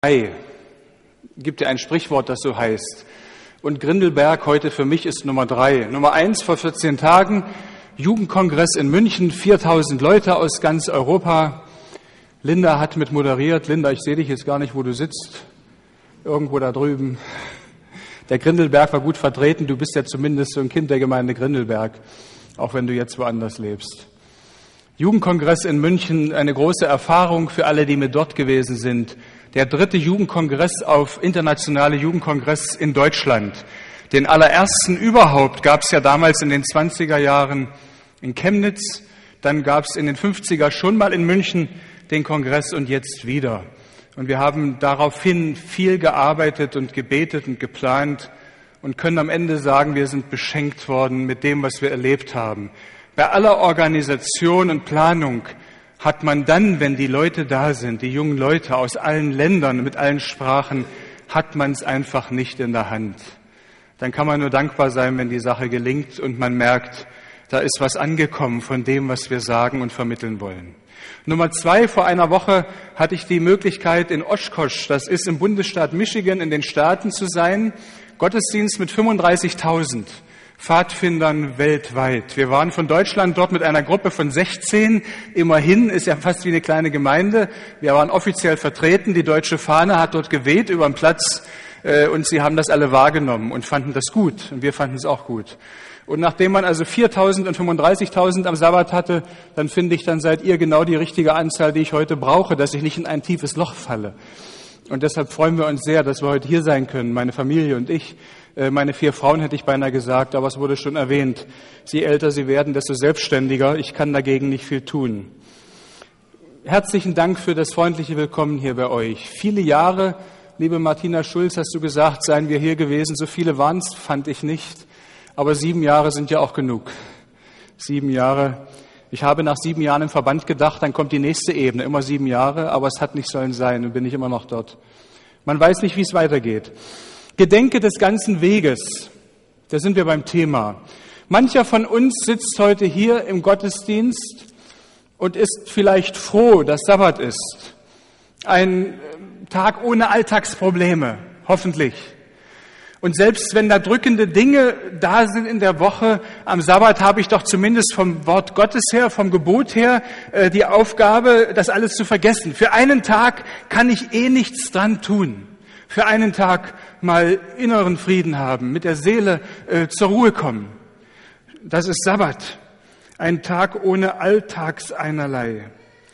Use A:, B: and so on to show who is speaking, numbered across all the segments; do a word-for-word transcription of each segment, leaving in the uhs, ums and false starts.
A: drei. Gibt ja ein Sprichwort, das so heißt. Und Grindelberg heute für mich ist Nummer drei. Nummer eins vor vierzehn Tagen, Jugendkongress in München, viertausend Leute aus ganz Europa. Linda hat mit moderiert. Linda, ich sehe dich jetzt gar nicht, wo du sitzt. Irgendwo da drüben. Der Grindelberg war gut vertreten. Du bist ja zumindest so ein Kind der Gemeinde Grindelberg, auch wenn du jetzt woanders lebst. Jugendkongress in München, eine große Erfahrung für alle, die mit dort gewesen sind. Der dritte Jugendkongress auf internationale Jugendkongress in Deutschland. Den allerersten überhaupt gab es ja damals in den zwanziger Jahren in Chemnitz. Dann gab es in den fünfziger schon mal in München den Kongress und jetzt wieder. Und wir haben daraufhin viel gearbeitet und gebetet und geplant und können am Ende sagen, wir sind beschenkt worden mit dem, was wir erlebt haben. Bei aller Organisation und Planung hat man dann, wenn die Leute da sind, die jungen Leute aus allen Ländern, mit allen Sprachen, hat man es einfach nicht in der Hand. Dann kann man nur dankbar sein, wenn die Sache gelingt und man merkt, da ist was angekommen von dem, was wir sagen und vermitteln wollen. Nummer zwei, vor einer Woche hatte ich die Möglichkeit, in Oshkosh, das ist im Bundesstaat Michigan in den Staaten zu sein, Gottesdienst mit fünfunddreißigtausend Pfadfindern weltweit. Wir waren von Deutschland dort mit einer Gruppe von sechzehn. Immerhin ist ja fast wie eine kleine Gemeinde. Wir waren offiziell vertreten. Die deutsche Fahne hat dort geweht über den Platz äh, und sie haben das alle wahrgenommen und fanden das gut. Und wir fanden es auch gut. Und nachdem man also viertausend und fünfunddreißigtausend am Sabbat hatte, dann finde ich, dann seid ihr genau die richtige Anzahl, die ich heute brauche, dass ich nicht in ein tiefes Loch falle. Und deshalb freuen wir uns sehr, dass wir heute hier sein können, meine Familie und ich. Meine vier Frauen hätte ich beinahe gesagt, aber es wurde schon erwähnt. Je älter sie werden, desto selbstständiger. Ich kann dagegen nicht viel tun. Herzlichen Dank für das freundliche Willkommen hier bei euch. Viele Jahre, liebe Martina Schulz, hast du gesagt, seien wir hier gewesen. So viele waren es, fand ich nicht. Aber sieben Jahre sind ja auch genug. Sieben Jahre. Ich habe nach sieben Jahren im Verband gedacht, dann kommt die nächste Ebene. Immer sieben Jahre, aber es hat nicht sollen sein und bin ich immer noch dort. Man weiß nicht, wie es weitergeht. Gedenke des ganzen Weges. Da sind wir beim Thema. Mancher von uns sitzt heute hier im Gottesdienst und ist vielleicht froh, dass Sabbat ist. Ein Tag ohne Alltagsprobleme, hoffentlich. Und selbst wenn da drückende Dinge da sind in der Woche, am Sabbat habe ich doch zumindest vom Wort Gottes her, vom Gebot her, die Aufgabe, das alles zu vergessen. Für einen Tag kann ich eh nichts dran tun. Für einen Tag mal inneren Frieden haben, mit der Seele äh, zur Ruhe kommen. Das ist Sabbat. Ein Tag ohne Alltagseinerlei.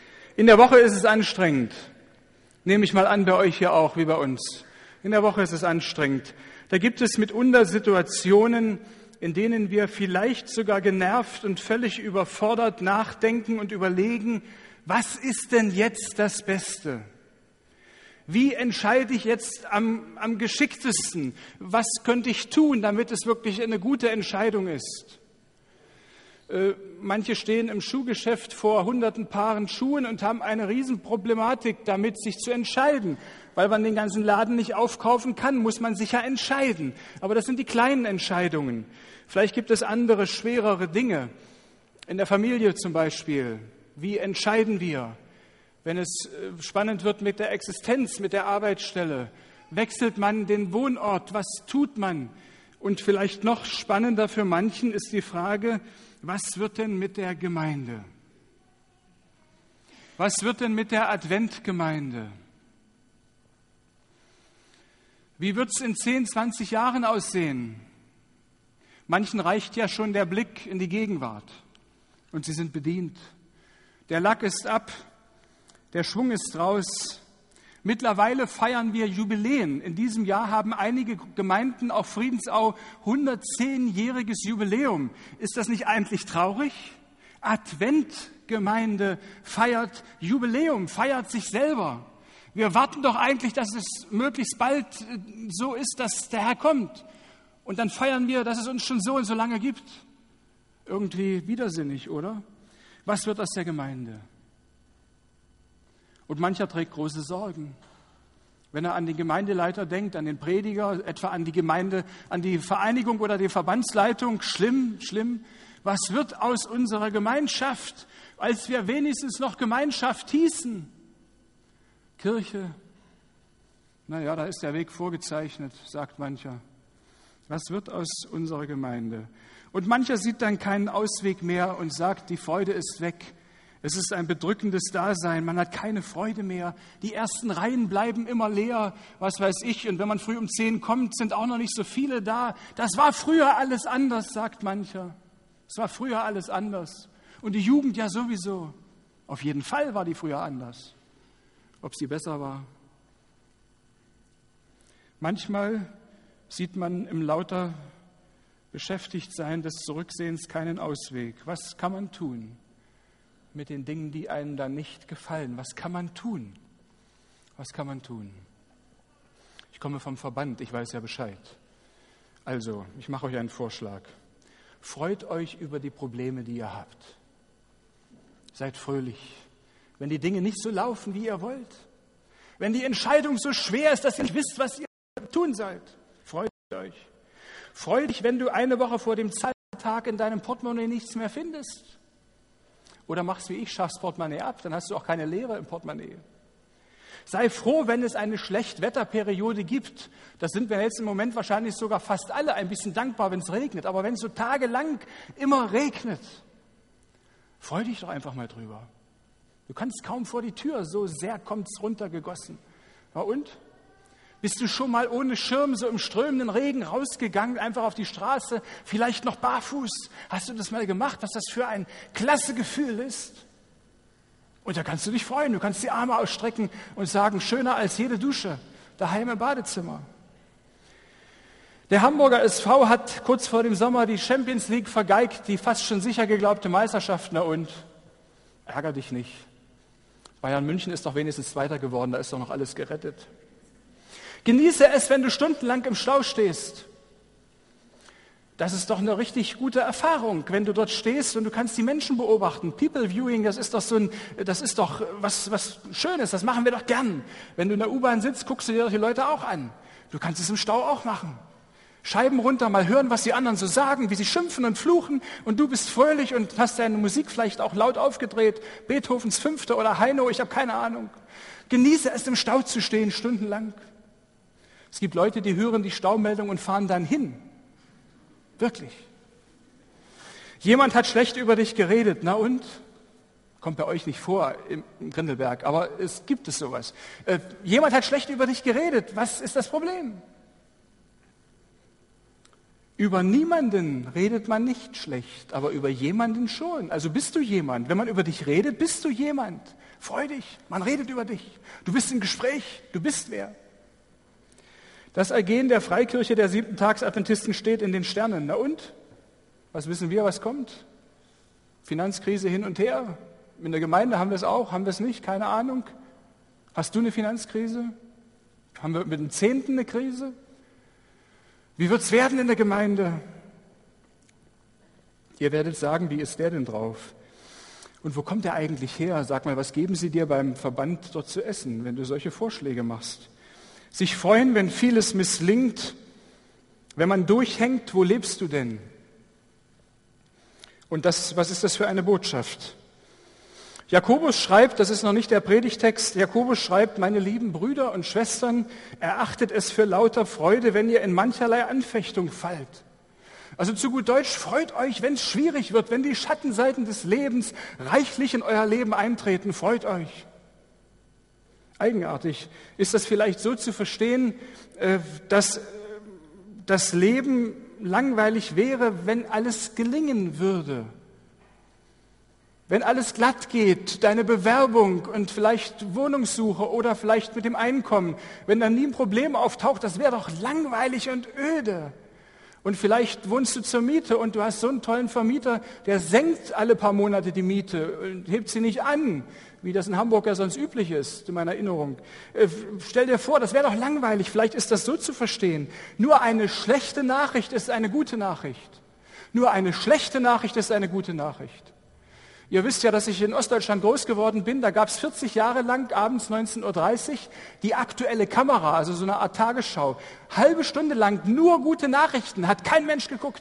A: In der Woche ist es anstrengend. Nehme ich mal an, bei euch hier auch, wie bei uns. In der Woche ist es anstrengend. Da gibt es mitunter Situationen, in denen wir vielleicht sogar genervt und völlig überfordert nachdenken und überlegen, was ist denn jetzt das Beste? Wie entscheide ich jetzt am, am geschicktesten? Was könnte ich tun, damit es wirklich eine gute Entscheidung ist? Äh, manche stehen im Schuhgeschäft vor hunderten Paaren Schuhen und haben eine Riesenproblematik damit, sich zu entscheiden. Weil man den ganzen Laden nicht aufkaufen kann, muss man sich ja entscheiden. Aber das sind die kleinen Entscheidungen. Vielleicht gibt es andere, schwerere Dinge. In der Familie zum Beispiel. Wie entscheiden wir? Wenn es spannend wird mit der Existenz, mit der Arbeitsstelle, wechselt man den Wohnort, was tut man? Und vielleicht noch spannender für manchen ist die Frage, was wird denn mit der Gemeinde? Was wird denn mit der Adventgemeinde? Wie wird es in zehn, zwanzig Jahren aussehen? Manchen reicht ja schon der Blick in die Gegenwart und sie sind bedient. Der Lack ist ab. Der Schwung ist raus. Mittlerweile feiern wir Jubiläen. In diesem Jahr haben einige Gemeinden auf Friedensau hundertzehnjähriges Jubiläum. Ist das nicht eigentlich traurig? Adventgemeinde feiert Jubiläum, feiert sich selber. Wir warten doch eigentlich, dass es möglichst bald so ist, dass der Herr kommt. Und dann feiern wir, dass es uns schon so und so lange gibt. Irgendwie widersinnig, oder? Was wird aus der Gemeinde? Und mancher trägt große Sorgen. Wenn er an den Gemeindeleiter denkt, an den Prediger, etwa an die Gemeinde, an die Vereinigung oder die Verbandsleitung, schlimm, schlimm. Was wird aus unserer Gemeinschaft, als wir wenigstens noch Gemeinschaft hießen? Kirche, Naja, da ist der Weg vorgezeichnet, sagt mancher. Was wird aus unserer Gemeinde? Und mancher sieht dann keinen Ausweg mehr und sagt, die Freude ist weg. Es ist ein bedrückendes Dasein, man hat keine Freude mehr. Die ersten Reihen bleiben immer leer, was weiß ich. Und wenn man früh um zehn kommt, sind auch noch nicht so viele da. Das war früher alles anders, sagt mancher. Es war früher alles anders. Und die Jugend ja sowieso. Auf jeden Fall war die früher anders. Ob sie besser war? Manchmal sieht man im lauter Beschäftigtsein des Zurücksehens keinen Ausweg. Was kann man tun mit den Dingen, die einem dann nicht gefallen? Was kann man tun? Was kann man tun? Ich komme vom Verband, ich weiß ja Bescheid. Also, ich mache euch einen Vorschlag. Freut euch über die Probleme, die ihr habt. Seid fröhlich. Wenn die Dinge nicht so laufen, wie ihr wollt, wenn die Entscheidung so schwer ist, dass ihr nicht wisst, was ihr tun sollt, freut euch. Freut dich, wenn du eine Woche vor dem Zahltag in deinem Portemonnaie nichts mehr findest. Oder machst wie ich, schaffst Portemonnaie ab, dann hast du auch keine Leere im Portemonnaie. Sei froh, wenn es eine Schlechtwetterperiode gibt. Das sind wir jetzt im Moment wahrscheinlich sogar fast alle ein bisschen dankbar, wenn es regnet. Aber wenn es so tagelang immer regnet, freu dich doch einfach mal drüber. Du kannst kaum vor die Tür, so sehr kommt es runtergegossen. Ja, und? Bist du schon mal ohne Schirm so im strömenden Regen rausgegangen, einfach auf die Straße, vielleicht noch barfuß? Hast du das mal gemacht, was das für ein klasse Gefühl ist? Und da kannst du dich freuen, du kannst die Arme ausstrecken und sagen, schöner als jede Dusche, daheim im Badezimmer. Der Hamburger S V hat kurz vor dem Sommer die Champions League vergeigt, die fast schon sicher geglaubte Meisterschaft. Na und? Ärger dich nicht. Bayern München ist doch wenigstens Zweiter geworden, da ist doch noch alles gerettet. Genieße es, wenn du stundenlang im Stau stehst. Das ist doch eine richtig gute Erfahrung, wenn du dort stehst und du kannst die Menschen beobachten. People Viewing, das ist doch so ein, das ist doch was, was Schönes, das machen wir doch gern. Wenn du in der U-Bahn sitzt, guckst du dir doch die Leute auch an. Du kannst es im Stau auch machen. Scheiben runter, mal hören, was die anderen so sagen, wie sie schimpfen und fluchen und du bist fröhlich und hast deine Musik vielleicht auch laut aufgedreht. Beethovens Fünfte oder Heino, ich habe keine Ahnung. Genieße es, im Stau zu stehen, stundenlang. Es gibt Leute, die hören die Staumeldung und fahren dann hin. Wirklich. Jemand hat schlecht über dich geredet, na und? Kommt bei euch nicht vor im, im Grindelberg, aber es gibt es sowas. Äh, jemand hat schlecht über dich geredet, was ist das Problem? Über niemanden redet man nicht schlecht, aber über jemanden schon. Also bist du jemand. Wenn man über dich redet, bist du jemand. Freu dich, man redet über dich. Du bist im Gespräch, du bist wer. Das Ergehen der Freikirche der Siebten-Tags-Adventisten steht in den Sternen. Na und? Was wissen wir, was kommt? Finanzkrise hin und her. In der Gemeinde haben wir es auch, haben wir es nicht? Keine Ahnung. Hast du eine Finanzkrise? Haben wir mit dem Zehnten eine Krise? Wie wird es werden in der Gemeinde? Ihr werdet sagen, wie ist der denn drauf? Und wo kommt der eigentlich her? Sag mal, was geben sie dir beim Verband dort zu essen, wenn du solche Vorschläge machst? Sich freuen, wenn vieles misslingt, wenn man durchhängt, wo lebst du denn? Und das, was ist das für eine Botschaft? Jakobus schreibt, das ist noch nicht der Predigtext, Jakobus schreibt, meine lieben Brüder und Schwestern, erachtet es für lauter Freude, wenn ihr in mancherlei Anfechtung fallt. Also zu gut Deutsch, freut euch, wenn es schwierig wird, wenn die Schattenseiten des Lebens reichlich in euer Leben eintreten, freut euch. Eigenartig. Ist das vielleicht so zu verstehen, dass das Leben langweilig wäre, wenn alles gelingen würde? Wenn alles glatt geht, deine Bewerbung und vielleicht Wohnungssuche oder vielleicht mit dem Einkommen, wenn dann nie ein Problem auftaucht, das wäre doch langweilig und öde. Und vielleicht wohnst du zur Miete und du hast so einen tollen Vermieter, der senkt alle paar Monate die Miete und hebt sie nicht an, wie das in Hamburg ja sonst üblich ist, in meiner Erinnerung. Äh, stell dir vor, das wäre doch langweilig. Vielleicht ist das so zu verstehen. Nur eine schlechte Nachricht ist eine gute Nachricht. Nur eine schlechte Nachricht ist eine gute Nachricht. Ihr wisst ja, dass ich in Ostdeutschland groß geworden bin. Da gab es vierzig Jahre lang, abends neunzehn Uhr dreißig, die aktuelle Kamera, also so eine Art Tagesschau. Halbe Stunde lang nur gute Nachrichten, hat kein Mensch geguckt.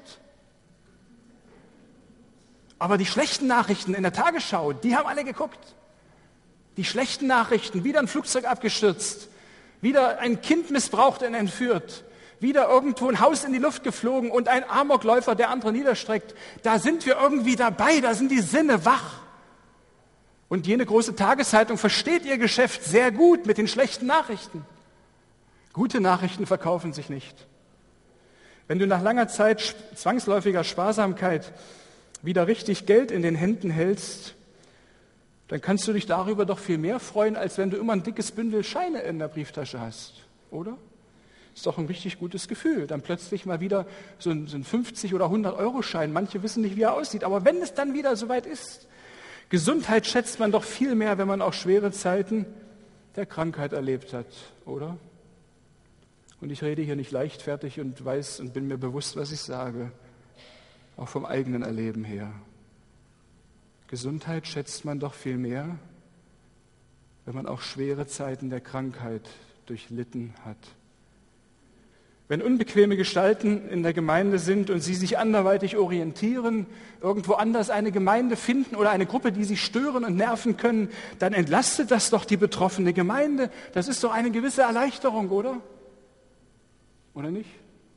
A: Aber die schlechten Nachrichten in der Tagesschau, die haben alle geguckt. Die schlechten Nachrichten, wieder ein Flugzeug abgestürzt, Wieder ein Kind missbraucht und entführt. Wieder irgendwo ein Haus in die Luft geflogen und ein Amokläufer, der andere niederstreckt. Da sind wir irgendwie dabei, da sind die Sinne wach. Und jene große Tageszeitung versteht ihr Geschäft sehr gut mit den schlechten Nachrichten. Gute Nachrichten verkaufen sich nicht. Wenn du nach langer Zeit zwangsläufiger Sparsamkeit wieder richtig Geld in den Händen hältst, dann kannst du dich darüber doch viel mehr freuen, als wenn du immer ein dickes Bündel Scheine in der Brieftasche hast, oder? Ist doch ein richtig gutes Gefühl. Dann plötzlich mal wieder so ein, so ein fünfzig- oder hundert-Euro-Schein. Manche wissen nicht, wie er aussieht. Aber wenn es dann wieder soweit ist, Gesundheit schätzt man doch viel mehr, wenn man auch schwere Zeiten der Krankheit erlebt hat, oder? Und ich rede hier nicht leichtfertig und weiß und bin mir bewusst, was ich sage. Auch vom eigenen Erleben her. Gesundheit schätzt man doch viel mehr, wenn man auch schwere Zeiten der Krankheit durchlitten hat. Wenn unbequeme Gestalten in der Gemeinde sind und sie sich anderweitig orientieren, irgendwo anders eine Gemeinde finden oder eine Gruppe, die sie stören und nerven können, dann entlastet das doch die betroffene Gemeinde. Das ist doch eine gewisse Erleichterung, oder? Oder nicht?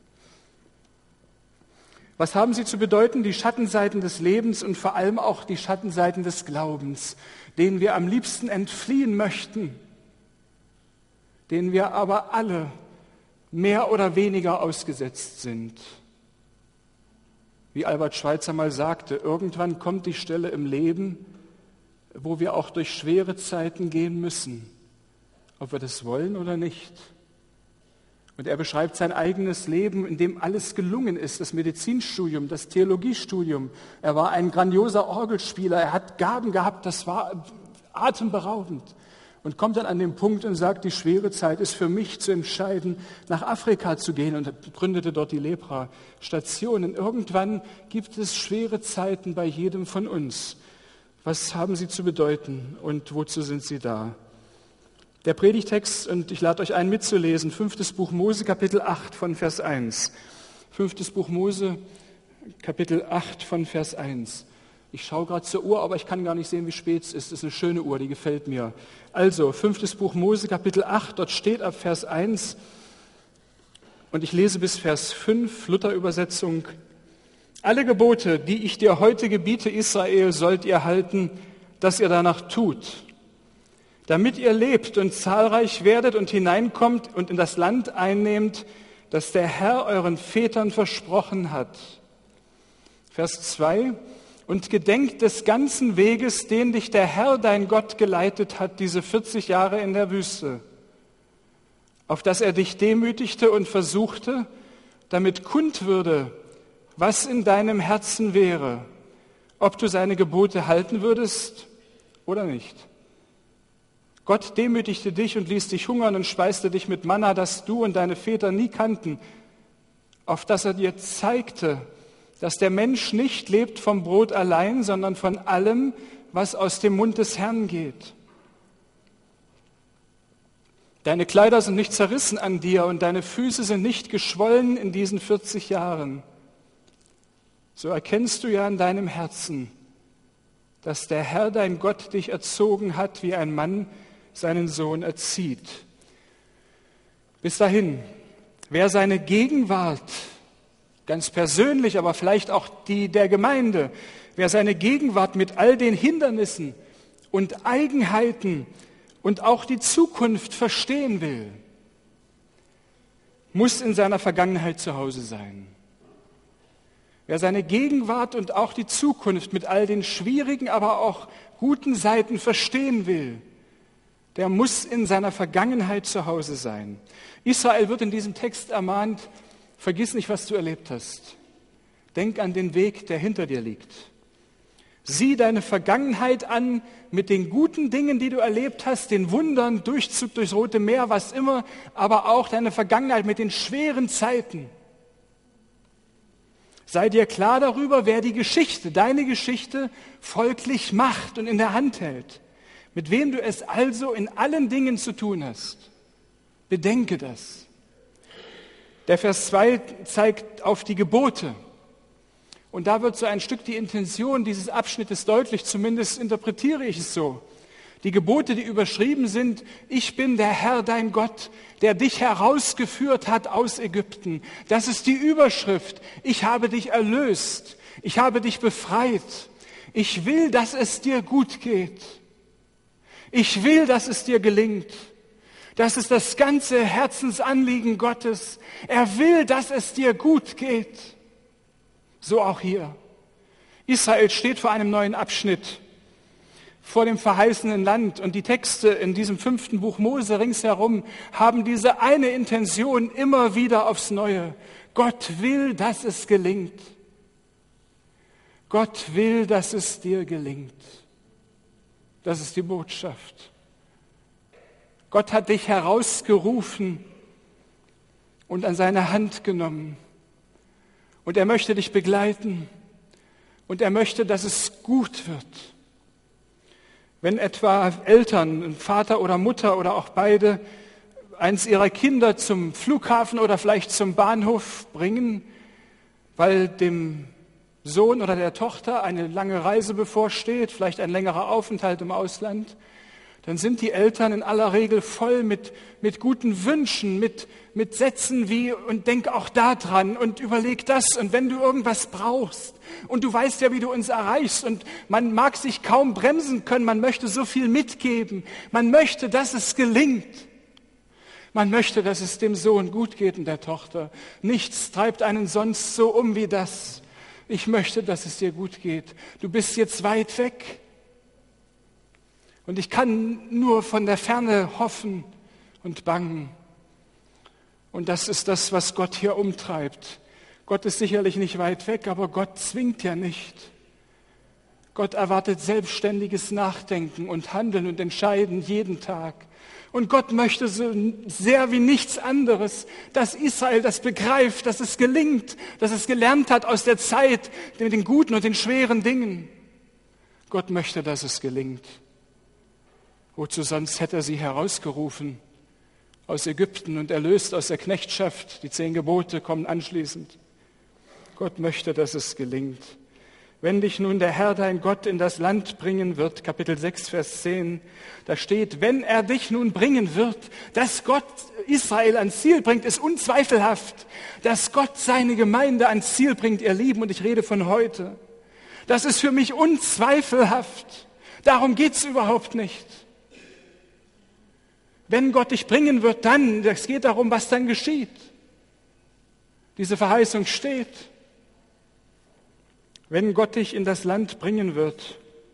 A: Was haben sie zu bedeuten? Die Schattenseiten des Lebens und vor allem auch die Schattenseiten des Glaubens, denen wir am liebsten entfliehen möchten, denen wir aber alle mehr oder weniger ausgesetzt sind. Wie Albert Schweitzer mal sagte, irgendwann kommt die Stelle im Leben, wo wir auch durch schwere Zeiten gehen müssen, ob wir das wollen oder nicht. Und er beschreibt sein eigenes Leben, in dem alles gelungen ist, das Medizinstudium, das Theologiestudium. Er war ein grandioser Orgelspieler, er hat Gaben gehabt, das war atemberaubend. Und kommt dann an den Punkt und sagt, die schwere Zeit ist für mich zu entscheiden, nach Afrika zu gehen, und gründete dort die Lepra-Station. Und irgendwann gibt es schwere Zeiten bei jedem von uns. Was haben sie zu bedeuten und wozu sind sie da? Der Predigtext, und ich lade euch ein mitzulesen, fünftes Buch Mose, Kapitel acht von Vers eins. Fünftes Buch Mose, Kapitel acht von Vers eins. Ich schaue gerade zur Uhr, aber ich kann gar nicht sehen, wie spät es ist. Das ist eine schöne Uhr, die gefällt mir. Also, fünftes Buch Mose, Kapitel acht, dort steht ab Vers eins, und ich lese bis Vers fünf, Luther-Übersetzung. Alle Gebote, die ich dir heute gebiete, Israel, sollt ihr halten, dass ihr danach tut, damit ihr lebt und zahlreich werdet und hineinkommt und in das Land einnehmt, das der Herr euren Vätern versprochen hat. Vers zwei. Und gedenkt des ganzen Weges, den dich der Herr, dein Gott, geleitet hat, diese vierzig Jahre in der Wüste, auf dass er dich demütigte und versuchte, damit kund würde, was in deinem Herzen wäre, ob du seine Gebote halten würdest oder nicht. Gott demütigte dich und ließ dich hungern und speiste dich mit Manna, das du und deine Väter nie kannten, auf dass er dir zeigte, dass der Mensch nicht lebt vom Brot allein, sondern von allem, was aus dem Mund des Herrn geht. Deine Kleider sind nicht zerrissen an dir und deine Füße sind nicht geschwollen in diesen vierzig Jahren. So erkennst du ja in deinem Herzen, dass der Herr, dein Gott, dich erzogen hat, wie ein Mann seinen Sohn erzieht. Bis dahin, wer seine Gegenwart, ganz persönlich, aber vielleicht auch die der Gemeinde, wer seine Gegenwart mit all den Hindernissen und Eigenheiten und auch die Zukunft verstehen will, muss in seiner Vergangenheit zu Hause sein. Wer seine Gegenwart und auch die Zukunft mit all den schwierigen, aber auch guten Seiten verstehen will, der muss in seiner Vergangenheit zu Hause sein. Israel wird in diesem Text ermahnt, vergiss nicht, was du erlebt hast. Denk an den Weg, der hinter dir liegt. Sieh deine Vergangenheit an mit den guten Dingen, die du erlebt hast, den Wundern, Durchzug durchs Rote Meer, was immer, aber auch deine Vergangenheit mit den schweren Zeiten. Sei dir klar darüber, wer die Geschichte, deine Geschichte, folglich macht und in der Hand hält. Mit wem du es also in allen Dingen zu tun hast. Bedenke das. Der Vers zwei zeigt auf die Gebote. Und da wird so ein Stück die Intention dieses Abschnittes deutlich, zumindest interpretiere ich es so. Die Gebote, die überschrieben sind, ich bin der Herr, dein Gott, der dich herausgeführt hat aus Ägypten. Das ist die Überschrift. Ich habe dich erlöst. Ich habe dich befreit. Ich will, dass es dir gut geht. Ich will, dass es dir gelingt. Das ist das ganze Herzensanliegen Gottes. Er will, dass es dir gut geht. So auch hier. Israel steht vor einem neuen Abschnitt, vor dem verheißenen Land. Und die Texte in diesem fünften Buch Mose ringsherum haben diese eine Intention immer wieder aufs Neue. Gott will, dass es gelingt. Gott will, dass es dir gelingt. Das ist die Botschaft. Gott hat dich herausgerufen und an seine Hand genommen. Und er möchte dich begleiten. Und er möchte, dass es gut wird. Wenn etwa Eltern, Vater oder Mutter oder auch beide, eins ihrer Kinder zum Flughafen oder vielleicht zum Bahnhof bringen, weil dem Sohn oder der Tochter eine lange Reise bevorsteht, vielleicht ein längerer Aufenthalt im Ausland, dann sind die Eltern in aller Regel voll mit, mit guten Wünschen, mit, mit Sätzen wie, und denk auch da dran und überleg das und wenn du irgendwas brauchst und du weißt ja, wie du uns erreichst und man mag sich kaum bremsen können, man möchte so viel mitgeben, man möchte, dass es gelingt. Man möchte, dass es dem Sohn gut geht und der Tochter. Nichts treibt einen sonst so um wie das. Ich möchte, dass es dir gut geht. Du bist jetzt weit weg. Und ich kann nur von der Ferne hoffen und bangen. Und das ist das, was Gott hier umtreibt. Gott ist sicherlich nicht weit weg, aber Gott zwingt ja nicht. Gott erwartet selbstständiges Nachdenken und Handeln und Entscheiden jeden Tag. Und Gott möchte so sehr wie nichts anderes, dass Israel das begreift, dass es gelingt, dass es gelernt hat aus der Zeit mit den guten und den schweren Dingen. Gott möchte, dass es gelingt. Wozu sonst hätte er sie herausgerufen aus Ägypten und erlöst aus der Knechtschaft? Die zehn Gebote kommen anschließend. Gott möchte, dass es gelingt. Wenn dich nun der Herr, dein Gott, in das Land bringen wird, Kapitel sechs, Vers zehn, da steht, wenn er dich nun bringen wird, dass Gott Israel ans Ziel bringt, ist unzweifelhaft, dass Gott seine Gemeinde ans Ziel bringt, ihr Lieben, und ich rede von heute. Das ist für mich unzweifelhaft. Darum geht's überhaupt nicht. Wenn Gott dich bringen wird, dann, es geht darum, was dann geschieht. Diese Verheißung steht. Wenn Gott dich in das Land bringen wird,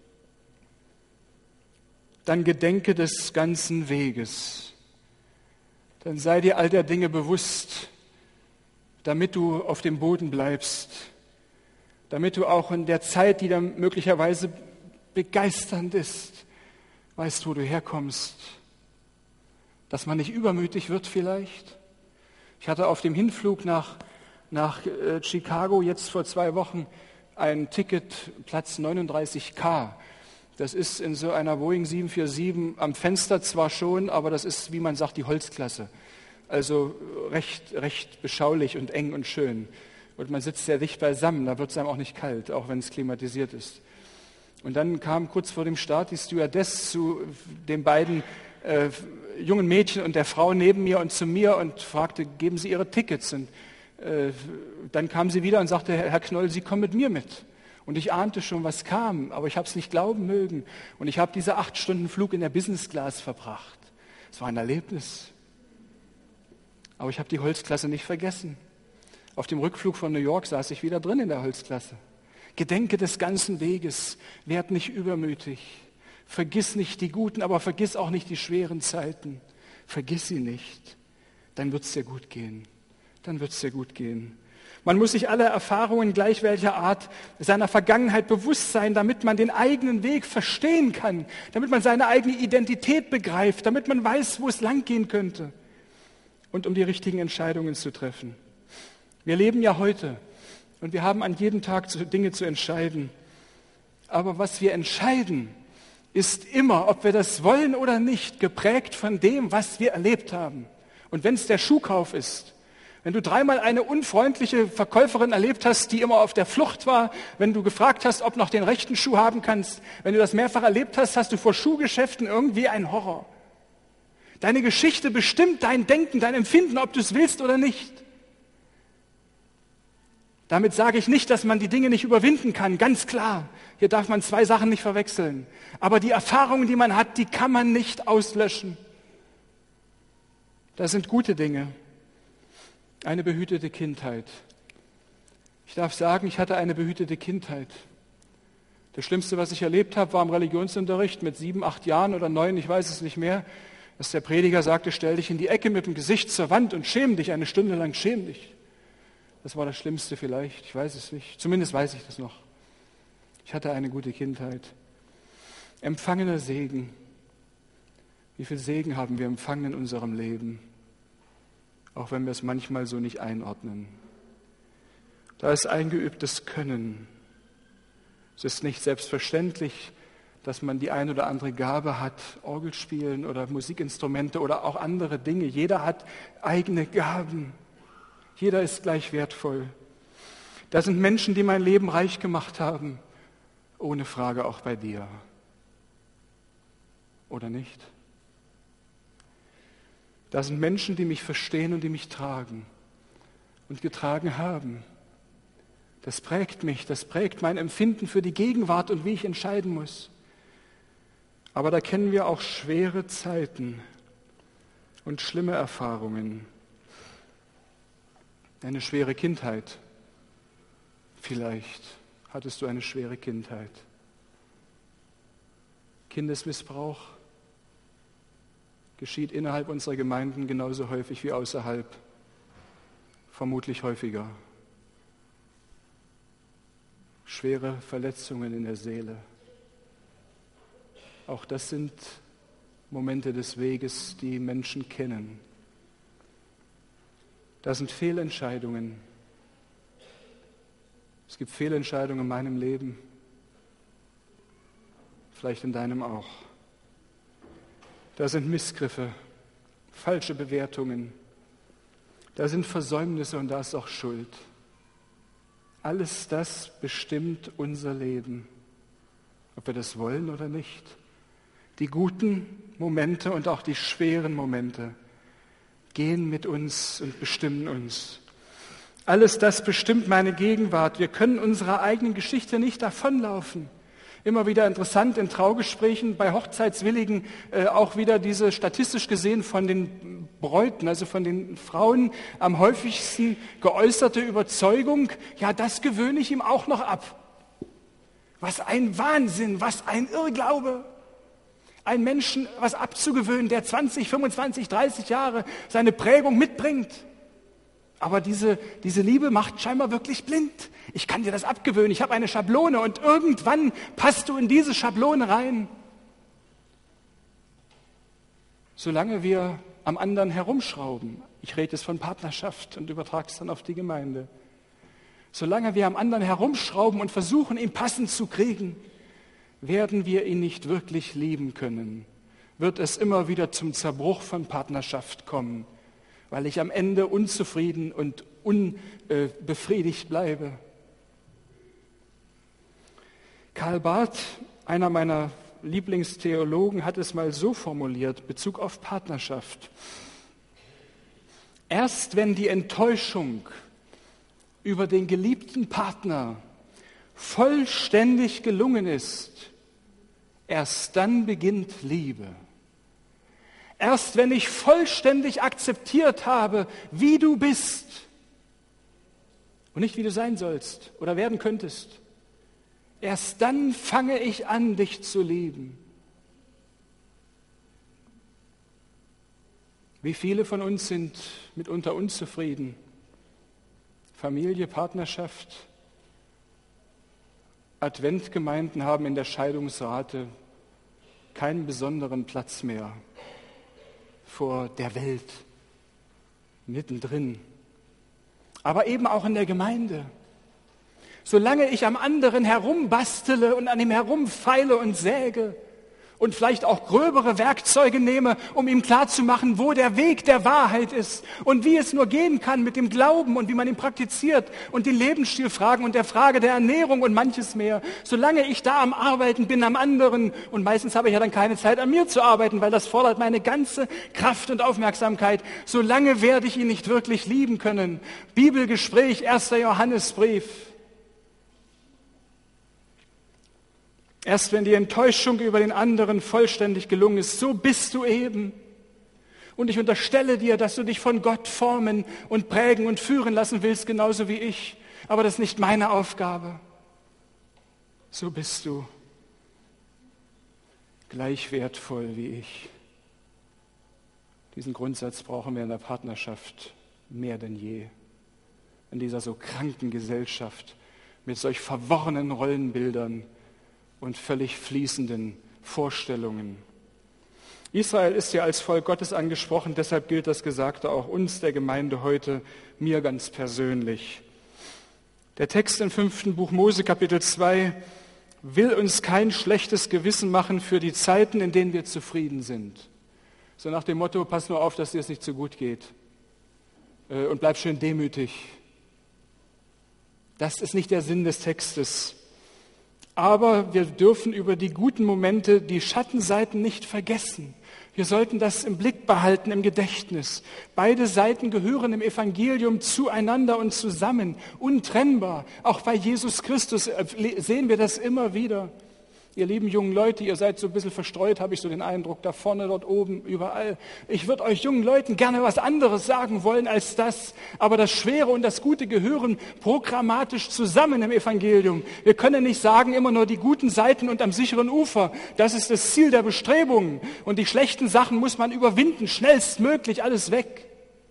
A: dann gedenke des ganzen Weges. Dann sei dir all der Dinge bewusst, damit du auf dem Boden bleibst, damit du auch in der Zeit, die dann möglicherweise begeisternd ist, weißt, wo du herkommst. Dass man nicht übermütig wird vielleicht. Ich hatte auf dem Hinflug nach, nach äh, Chicago jetzt vor zwei Wochen ein Ticket, Platz neununddreißig K. Das ist in so einer Boeing sieben vier sieben am Fenster zwar schon, aber das ist, wie man sagt, die Holzklasse. Also recht, recht beschaulich und eng und schön. Und man sitzt sehr dicht beisammen, da wird es einem auch nicht kalt, auch wenn es klimatisiert ist. Und dann kam kurz vor dem Start die Stewardess zu den beiden äh, jungen Mädchen und der Frau neben mir und zu mir und fragte, geben Sie Ihre Tickets? Und äh, dann kam sie wieder und sagte, Herr Knoll, Sie kommen mit mir mit. Und ich ahnte schon, was kam, aber ich habe es nicht glauben mögen. Und ich habe diese acht Stunden Flug in der Business Class verbracht. Es war ein Erlebnis. Aber ich habe die Holzklasse nicht vergessen. Auf dem Rückflug von New York saß ich wieder drin in der Holzklasse. Gedenke des ganzen Weges, werd nicht übermütig. Vergiss nicht die guten, aber vergiss auch nicht die schweren Zeiten. Vergiss sie nicht. Dann wird es dir gut gehen. Dann wird es dir gut gehen. Man muss sich aller Erfahrungen gleich welcher Art seiner Vergangenheit bewusst sein, damit man den eigenen Weg verstehen kann, damit man seine eigene Identität begreift, damit man weiß, wo es langgehen könnte und um die richtigen Entscheidungen zu treffen. Wir leben ja heute und wir haben an jedem Tag Dinge zu entscheiden. Aber was wir entscheiden, ist immer, ob wir das wollen oder nicht, geprägt von dem, was wir erlebt haben. Und wenn es der Schuhkauf ist, Wenn du dreimal eine unfreundliche Verkäuferin erlebt hast, die immer auf der Flucht war, wenn du gefragt hast, ob noch den rechten Schuh haben kannst, wenn du das mehrfach erlebt hast, hast du vor Schuhgeschäften irgendwie einen Horror. Deine Geschichte bestimmt dein Denken, dein Empfinden, ob du es willst oder nicht. Damit sage ich nicht, dass man die Dinge nicht überwinden kann, ganz klar. Hier darf man zwei Sachen nicht verwechseln. Aber die Erfahrungen, die man hat, die kann man nicht auslöschen. Das sind gute Dinge. Eine behütete Kindheit. Ich darf sagen, ich hatte eine behütete Kindheit. Das Schlimmste, was ich erlebt habe, war im Religionsunterricht mit sieben, acht Jahren oder neun, ich weiß es nicht mehr, dass der Prediger sagte, stell dich in die Ecke mit dem Gesicht zur Wand und schäm dich eine Stunde lang, schäm dich. Das war das Schlimmste vielleicht, ich weiß es nicht. Zumindest weiß ich das noch. Ich hatte eine gute Kindheit. Empfangener Segen. Wie viel Segen haben wir empfangen in unserem Leben? Auch wenn wir es manchmal so nicht einordnen. Da ist eingeübtes Können. Es ist nicht selbstverständlich, dass man die ein oder andere Gabe hat, Orgel spielen oder Musikinstrumente oder auch andere Dinge. Jeder hat eigene Gaben. Jeder ist gleich wertvoll. Da sind Menschen, die mein Leben reich gemacht haben. Ohne Frage auch bei dir. Oder nicht? Da sind Menschen, die mich verstehen und die mich tragen und getragen haben. Das prägt mich, das prägt mein Empfinden für die Gegenwart und wie ich entscheiden muss. Aber da kennen wir auch schwere Zeiten und schlimme Erfahrungen. Eine schwere Kindheit. Vielleicht hattest du eine schwere Kindheit. Kindesmissbrauch geschieht innerhalb unserer Gemeinden genauso häufig wie außerhalb, vermutlich häufiger. Schwere Verletzungen in der Seele. Auch das sind Momente des Weges, die Menschen kennen. Das sind Fehlentscheidungen. Es gibt Fehlentscheidungen in meinem Leben, vielleicht in deinem auch. Da sind Missgriffe, falsche Bewertungen, da sind Versäumnisse und da ist auch Schuld. Alles das bestimmt unser Leben, ob wir das wollen oder nicht. Die guten Momente und auch die schweren Momente gehen mit uns und bestimmen uns. Alles das bestimmt meine Gegenwart. Wir können unserer eigenen Geschichte nicht davonlaufen. Immer wieder interessant in Traugesprächen bei Hochzeitswilligen äh, auch wieder diese statistisch gesehen von den Bräuten, also von den Frauen am häufigsten geäußerte Überzeugung, ja, das gewöhne ich ihm auch noch ab. Was ein Wahnsinn, was ein Irrglaube. Einen Menschen was abzugewöhnen, der zwanzig, fünfundzwanzig, dreißig Jahre seine Prägung mitbringt. Aber diese, diese Liebe macht scheinbar wirklich blind. Ich kann dir das abgewöhnen, ich habe eine Schablone und irgendwann passt du in diese Schablone rein. Solange wir am anderen herumschrauben, ich rede jetzt von Partnerschaft und übertrage es dann auf die Gemeinde, solange wir am anderen herumschrauben und versuchen, ihn passend zu kriegen, werden wir ihn nicht wirklich lieben können, wird es immer wieder zum Zerbruch von Partnerschaft kommen, weil ich am Ende unzufrieden und unbefriedigt bleibe. Karl Barth, einer meiner Lieblingstheologen, hat es mal so formuliert, Bezug auf Partnerschaft. Erst wenn die Enttäuschung über den geliebten Partner vollständig gelungen ist, erst dann beginnt Liebe. Erst wenn ich vollständig akzeptiert habe, wie du bist und nicht wie du sein sollst oder werden könntest, erst dann fange ich an, dich zu lieben. Wie viele von uns sind mitunter unzufrieden? Familie, Partnerschaft, Adventgemeinden haben in der Scheidungsrate keinen besonderen Platz mehr vor der Welt, mittendrin. Aber eben auch in der Gemeinde. Solange ich am anderen herumbastele und an ihm herumfeile und säge und vielleicht auch gröbere Werkzeuge nehme, um ihm klarzumachen, wo der Weg der Wahrheit ist und wie es nur gehen kann mit dem Glauben und wie man ihn praktiziert und den Lebensstilfragen und der Frage der Ernährung und manches mehr. Solange ich da am Arbeiten bin am anderen, und meistens habe ich ja dann keine Zeit an mir zu arbeiten, weil das fordert meine ganze Kraft und Aufmerksamkeit, solange werde ich ihn nicht wirklich lieben können. Bibelgespräch, erster Johannesbrief. Erst wenn die Enttäuschung über den anderen vollständig gelungen ist, so bist du eben. Und ich unterstelle dir, dass du dich von Gott formen und prägen und führen lassen willst, genauso wie ich. Aber das ist nicht meine Aufgabe. So bist du gleich wertvoll wie ich. Diesen Grundsatz brauchen wir in der Partnerschaft mehr denn je. In dieser so kranken Gesellschaft mit solch verworrenen Rollenbildern und völlig fließenden Vorstellungen. Israel ist ja als Volk Gottes angesprochen, deshalb gilt das Gesagte auch uns, der Gemeinde heute, mir ganz persönlich. Der Text im fünften Buch Mose, Kapitel zwei, will uns kein schlechtes Gewissen machen für die Zeiten, in denen wir zufrieden sind. So nach dem Motto, pass nur auf, dass dir es nicht zu gut geht und bleib schön demütig. Das ist nicht der Sinn des Textes. Aber wir dürfen über die guten Momente, die Schattenseiten nicht vergessen. Wir sollten das im Blick behalten, im Gedächtnis. Beide Seiten gehören im Evangelium zueinander und zusammen, untrennbar. Auch bei Jesus Christus sehen wir das immer wieder. Ihr lieben jungen Leute, ihr seid so ein bisschen verstreut, habe ich so den Eindruck, da vorne, dort oben, überall. Ich würde euch jungen Leuten gerne was anderes sagen wollen als das. Aber das Schwere und das Gute gehören programmatisch zusammen im Evangelium. Wir können nicht sagen, immer nur die guten Seiten und am sicheren Ufer. Das ist das Ziel der Bestrebungen. Und die schlechten Sachen muss man überwinden, schnellstmöglich alles weg.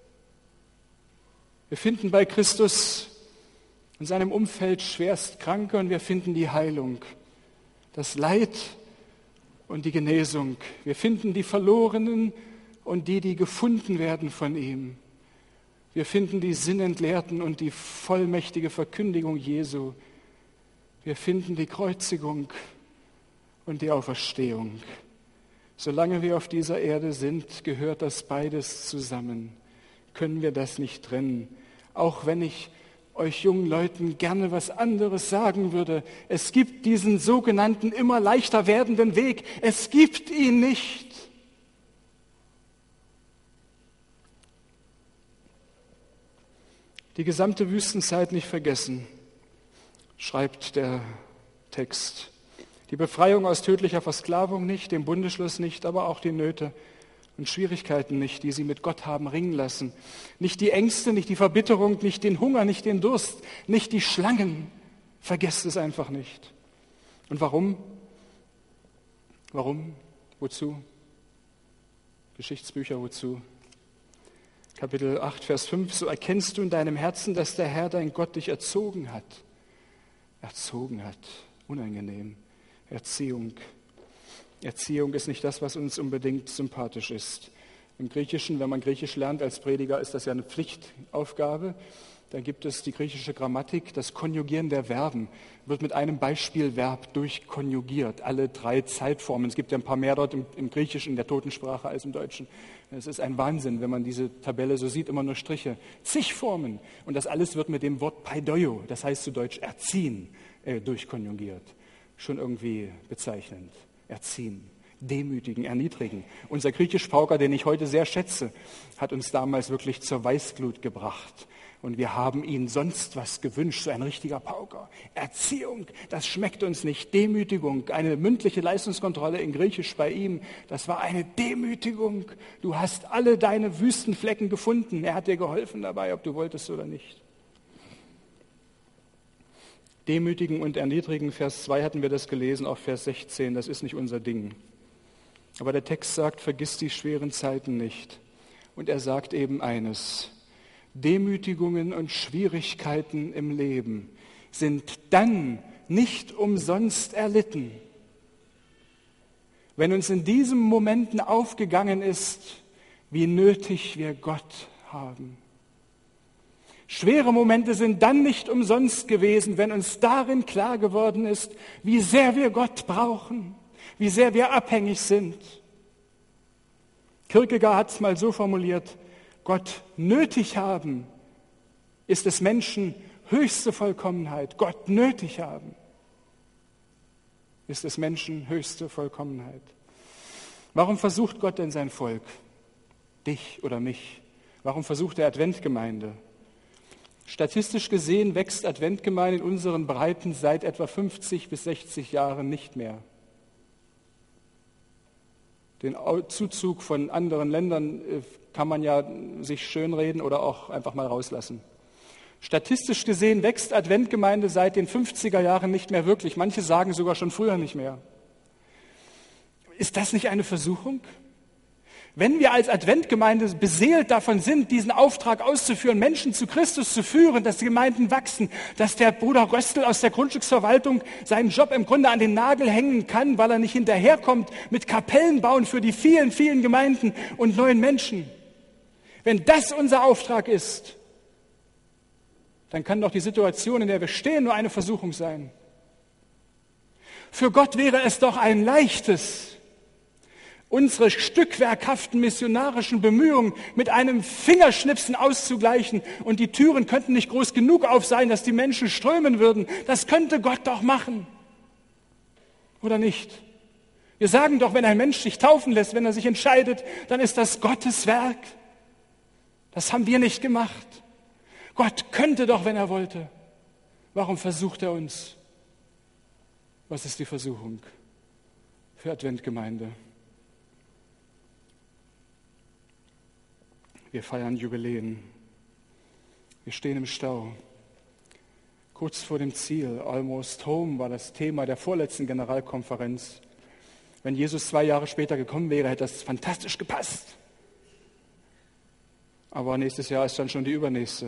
A: Wir finden bei Christus in seinem Umfeld schwerst Kranke und wir finden die Heilung. Das Leid und die Genesung. Wir finden die Verlorenen und die, die gefunden werden von ihm. Wir finden die Sinnentleerten und die vollmächtige Verkündigung Jesu. Wir finden die Kreuzigung und die Auferstehung. Solange wir auf dieser Erde sind, gehört das beides zusammen. Können wir das nicht trennen. Auch wenn ich euch jungen Leuten gerne was anderes sagen würde. Es gibt diesen sogenannten immer leichter werdenden Weg. Es gibt ihn nicht. Die gesamte Wüstenzeit nicht vergessen, schreibt der Text. Die Befreiung aus tödlicher Versklavung nicht, den Bundesschluss nicht, aber auch die Nöte und Schwierigkeiten nicht, die sie mit Gott haben ringen lassen. Nicht die Ängste, nicht die Verbitterung, nicht den Hunger, nicht den Durst, nicht die Schlangen. Vergesst es einfach nicht. Und warum? Warum? Wozu? Geschichtsbücher, wozu? Kapitel acht, Vers fünf. So erkennst du in deinem Herzen, dass der Herr, dein Gott, dich erzogen hat. Erzogen hat. Unangenehm. Erziehung. Erziehung ist nicht das, was uns unbedingt sympathisch ist. Im Griechischen, wenn man Griechisch lernt als Prediger, ist das ja eine Pflichtaufgabe. Da gibt es die griechische Grammatik, das Konjugieren der Verben wird mit einem Beispielverb durchkonjugiert, alle drei Zeitformen. Es gibt ja ein paar mehr dort im, im Griechischen, in der Totensprache als im Deutschen. Es ist ein Wahnsinn, wenn man diese Tabelle so sieht, immer nur Striche. Zig Formen. Und das alles wird mit dem Wort paidoio, das heißt zu Deutsch erziehen, äh, durchkonjugiert. Schon irgendwie bezeichnend. Erziehen, demütigen, erniedrigen. Unser Griechisch-Pauker, den ich heute sehr schätze, hat uns damals wirklich zur Weißglut gebracht. Und wir haben ihn sonst was gewünscht, so ein richtiger Pauker. Erziehung, das schmeckt uns nicht. Demütigung, eine mündliche Leistungskontrolle in Griechisch bei ihm, das war eine Demütigung. Du hast alle deine Wüstenflecken gefunden. Er hat dir geholfen dabei, ob du wolltest oder nicht. Demütigen und erniedrigen, Vers zwei hatten wir das gelesen, auch Vers sechzehn, das ist nicht unser Ding. Aber der Text sagt, vergiss die schweren Zeiten nicht. Und er sagt eben eines, Demütigungen und Schwierigkeiten im Leben sind dann nicht umsonst erlitten. Wenn uns in diesen Momenten aufgegangen ist, wie nötig wir Gott haben. Schwere Momente sind dann nicht umsonst gewesen, wenn uns darin klar geworden ist, wie sehr wir Gott brauchen, wie sehr wir abhängig sind. Kierkegaard hat es mal so formuliert: Gott nötig haben ist des Menschen höchste Vollkommenheit. Gott nötig haben ist des Menschen höchste Vollkommenheit. Warum versucht Gott denn sein Volk? Dich oder mich? Warum versucht er Adventgemeinde? Statistisch gesehen wächst Adventgemeinde in unseren Breiten seit etwa fünfzig bis sechzig Jahren nicht mehr. Den Zuzug von anderen Ländern kann man ja sich schönreden oder auch einfach mal rauslassen. Statistisch gesehen wächst Adventgemeinde seit den fünfziger Jahren nicht mehr wirklich. Manche sagen sogar schon früher nicht mehr. Ist das nicht eine Versuchung? Wenn wir als Adventgemeinde beseelt davon sind, diesen Auftrag auszuführen, Menschen zu Christus zu führen, dass die Gemeinden wachsen, dass der Bruder Röstl aus der Grundstücksverwaltung seinen Job im Grunde an den Nagel hängen kann, weil er nicht hinterherkommt mit Kapellen bauen für die vielen, vielen Gemeinden und neuen Menschen. Wenn das unser Auftrag ist, dann kann doch die Situation, in der wir stehen, nur eine Versuchung sein. Für Gott wäre es doch ein leichtes, unsere stückwerkhaften missionarischen Bemühungen mit einem Fingerschnipsen auszugleichen und die Türen könnten nicht groß genug auf sein, dass die Menschen strömen würden. Das könnte Gott doch machen. Oder nicht? Wir sagen doch, wenn ein Mensch sich taufen lässt, wenn er sich entscheidet, dann ist das Gottes Werk. Das haben wir nicht gemacht. Gott könnte doch, wenn er wollte. Warum versucht er uns? Was ist die Versuchung für Adventgemeinde? Wir feiern Jubiläen. Wir stehen im Stau. Kurz vor dem Ziel, Almost Home, war das Thema der vorletzten Generalkonferenz. Wenn Jesus zwei Jahre später gekommen wäre, hätte das fantastisch gepasst. Aber nächstes Jahr ist dann schon die übernächste.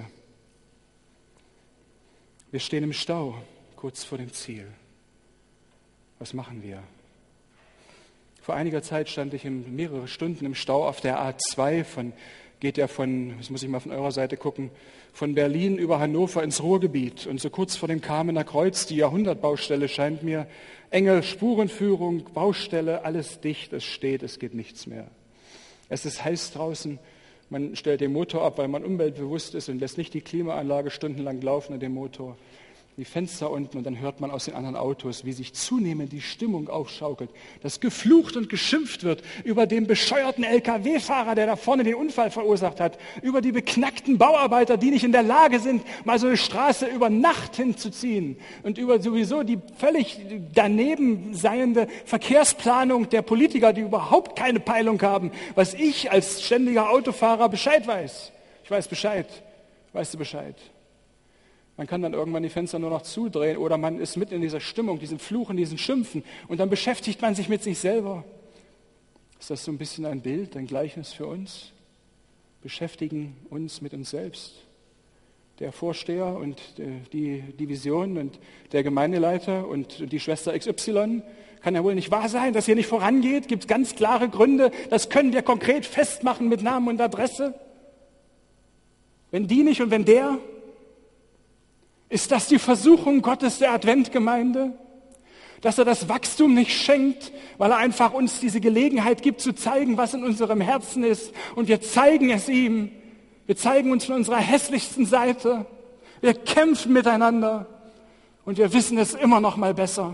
A: Wir stehen im Stau, kurz vor dem Ziel. Was machen wir? Vor einiger Zeit stand ich in mehrere Stunden im Stau auf der A zwei von geht ja von, das muss ich mal von eurer Seite gucken, von Berlin über Hannover ins Ruhrgebiet. Und so kurz vor dem Kamener Kreuz, die Jahrhundertbaustelle, scheint mir enge Spurenführung, Baustelle, alles dicht, es steht, es geht nichts mehr. Es ist heiß draußen, man stellt den Motor ab, weil man umweltbewusst ist und lässt nicht die Klimaanlage stundenlang laufen in dem Motor. Die Fenster unten und dann hört man aus den anderen Autos, wie sich zunehmend die Stimmung aufschaukelt, dass geflucht und geschimpft wird über den bescheuerten L K W-Fahrer, der da vorne den Unfall verursacht hat, über die beknackten Bauarbeiter, die nicht in der Lage sind, mal so eine Straße über Nacht hinzuziehen und über sowieso die völlig daneben seiende Verkehrsplanung der Politiker, die überhaupt keine Peilung haben, was ich als ständiger Autofahrer Bescheid weiß. Ich weiß Bescheid. Weißt du Bescheid? Man kann dann irgendwann die Fenster nur noch zudrehen oder man ist mitten in dieser Stimmung, diesen Fluchen, diesen Schimpfen und dann beschäftigt man sich mit sich selber. Ist das so ein bisschen ein Bild, ein Gleichnis für uns? Beschäftigen uns mit uns selbst. Der Vorsteher und die Division und der Gemeindeleiter und die Schwester X Y. Kann ja wohl nicht wahr sein, dass hier nicht vorangeht. Gibt es ganz klare Gründe. Das können wir konkret festmachen mit Namen und Adresse. Wenn die nicht und wenn der... Ist das die Versuchung Gottes der Adventgemeinde? Dass er das Wachstum nicht schenkt, weil er einfach uns diese Gelegenheit gibt, zu zeigen, was in unserem Herzen ist. Und wir zeigen es ihm. Wir zeigen uns von unserer hässlichsten Seite. Wir kämpfen miteinander. Und wir wissen es immer noch mal besser.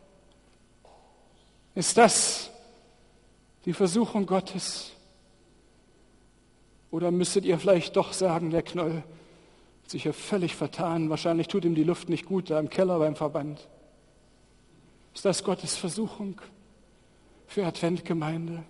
A: Ist das die Versuchung Gottes? Oder müsstet ihr vielleicht doch sagen, der Knoll sich ja völlig vertan. Wahrscheinlich tut ihm die Luft nicht gut da im Keller beim Verband. Ist das Gottes Versuchung für Adventgemeinde?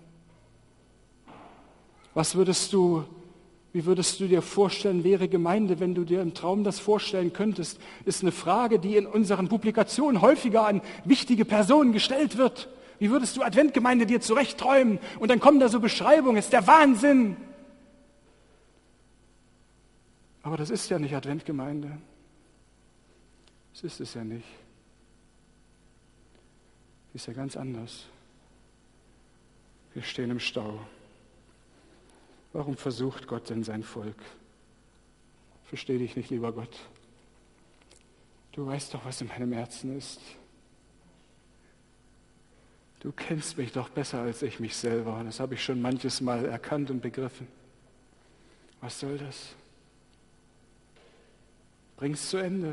A: Was würdest du, wie würdest du dir vorstellen, wäre Gemeinde, wenn du dir im Traum das vorstellen könntest? Ist eine Frage, die in unseren Publikationen häufiger an wichtige Personen gestellt wird. Wie würdest du Adventgemeinde dir zurechtträumen? Und dann kommen da so Beschreibungen, ist der Wahnsinn. Aber das ist ja nicht Adventgemeinde. Das ist es ja nicht. Das ist ja ganz anders. Wir stehen im Stau. Warum versucht Gott denn sein Volk? Verstehe dich nicht, lieber Gott. Du weißt doch, was in meinem Herzen ist. Du kennst mich doch besser als ich mich selber. Das habe ich schon manches Mal erkannt und begriffen. Was soll das? Bring's zu Ende.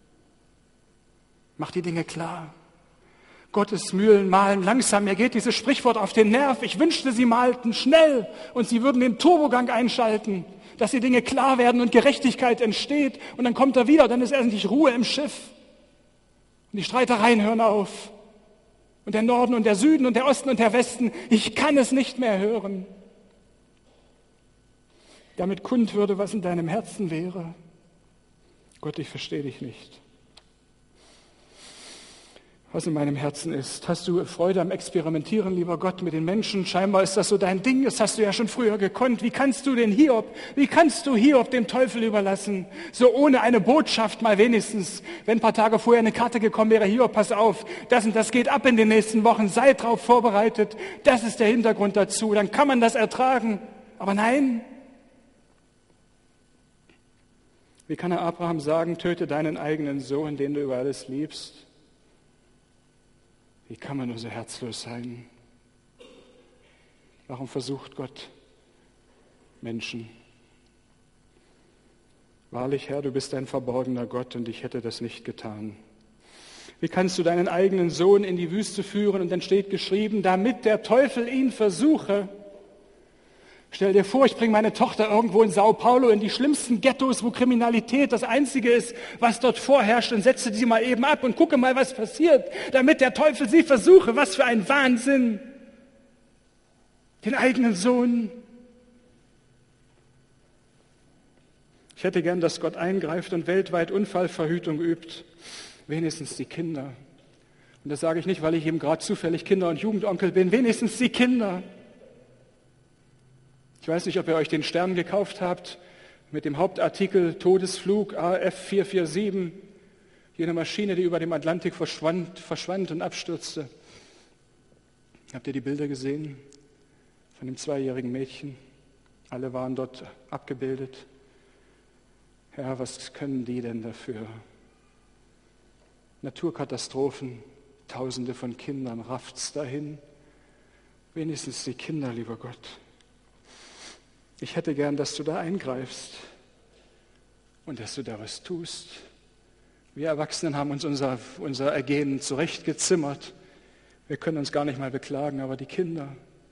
A: Mach die Dinge klar. Gottes Mühlen mahlen langsam. Mir geht dieses Sprichwort auf den Nerv. Ich wünschte, sie malten schnell und sie würden den Turbogang einschalten, dass die Dinge klar werden und Gerechtigkeit entsteht. Und dann kommt er wieder, dann ist endlich Ruhe im Schiff. Und die Streitereien hören auf. Und der Norden und der Süden und der Osten und der Westen, ich kann es nicht mehr hören. Damit kund würde, was in deinem Herzen wäre. Gott, ich verstehe dich nicht. Was in meinem Herzen ist. Hast du Freude am Experimentieren, lieber Gott, mit den Menschen? Scheinbar ist das so dein Ding, das hast du ja schon früher gekonnt. Wie kannst du den Hiob, wie kannst du Hiob dem Teufel überlassen? So ohne eine Botschaft mal wenigstens. Wenn ein paar Tage vorher eine Karte gekommen wäre, Hiob, pass auf, das und das geht ab in den nächsten Wochen, sei drauf vorbereitet. Das ist der Hintergrund dazu, dann kann man das ertragen. Aber nein. Wie kann er Abraham sagen, töte deinen eigenen Sohn, den du über alles liebst? Wie kann man nur so herzlos sein? Warum versucht Gott Menschen? Wahrlich, Herr, du bist ein verborgener Gott und ich hätte das nicht getan. Wie kannst du deinen eigenen Sohn in die Wüste führen und dann steht geschrieben, damit der Teufel ihn versuche? Stell dir vor, ich bringe meine Tochter irgendwo in Sao Paulo in die schlimmsten Ghettos, wo Kriminalität das Einzige ist, was dort vorherrscht, und setze sie mal eben ab und gucke mal, was passiert, damit der Teufel sie versuche. Was für ein Wahnsinn! Den eigenen Sohn. Ich hätte gern, dass Gott eingreift und weltweit Unfallverhütung übt. Wenigstens die Kinder. Und das sage ich nicht, weil ich eben gerade zufällig Kinder- und Jugendonkel bin. Wenigstens die Kinder. Ich weiß nicht, ob ihr euch den Stern gekauft habt mit dem Hauptartikel Todesflug A F vier vier sieben, jene Maschine, die über dem Atlantik verschwand, verschwand und abstürzte. Habt ihr die Bilder gesehen von dem zweijährigen Mädchen? Alle waren dort abgebildet. Herr, was können die denn dafür? Naturkatastrophen, Tausende von Kindern, rafft's dahin. Wenigstens die Kinder, lieber Gott. Ich hätte gern, dass du da eingreifst und dass du da was tust. Wir Erwachsenen haben uns unser, unser Ergehen zurechtgezimmert. Wir können uns gar nicht mal beklagen, aber die Kinder.